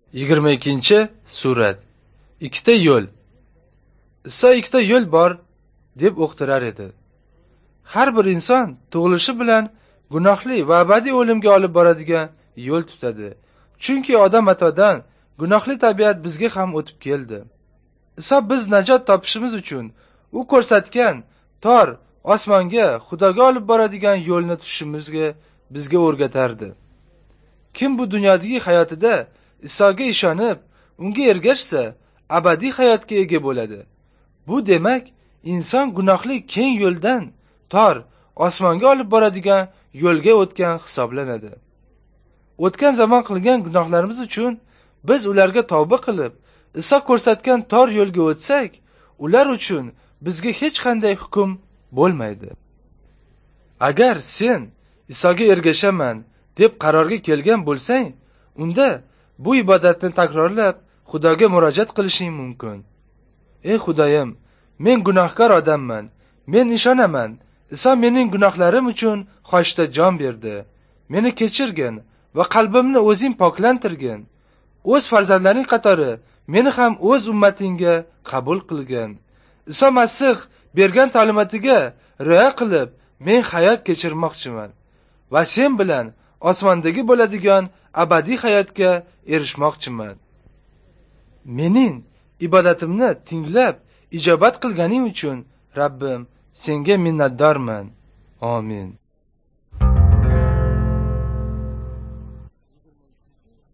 22-surat. Ikkita yo'l. Iso ikkita yo'l bor deb o'qtirar edi. Har bir inson tug'ilishi bilan gunohli va abadiy o'limga olib boradigan yo'l tutadi. Chunki odam atodan gunohli tabiat bizga ham o'tib keldi. Iso biz najot topishimiz uchun u ko'rsatgan tor osmonga, Xudoga olib boradigan yo'lni tutishimizga bizga o'rgatardi. Kim bu dunyodagi hayotida Isoga ishonib, unga ergashsa, abadiy hayotga ega bo'ladi. Bu demak, inson gunohli keng yo'ldan tor osmonga olib boradigan yo'lga o'tgan hisoblanadi. O'tgan zamon qilgan gunohlarimiz uchun biz ularga tavba qilib, Iso ko'rsatgan tor yo'lga o'tsak, ular uchun bizga hech qanday hukm bo'lmaydi. Agar sen Isoga ergashaman deb qarorga kelgan bo'lsang, unda bu ibodatni takrorlab Xudoga murojaat qilishing mumkin. Ey Xudoyim, men gunohkor odamman. Men ishonaman, Iso mening gunohlarim uchun qoshda jon berdi. Meni kechirgin va qalbimni o'zing poklantirgin. O'z farzandlaring qatori meni ham o'z ummatingga qabul qilgin. Iso Masih bergan ta'limotiga rioya qilib, men hayot kechirmoqchiman va sen bilan osmondagi bo'ladigan abadiy hayotga erishmoqchiman. Mening ibodatimni tinglab, ijobat qilganing uchun Rabbim senga minnatdorman. Amin.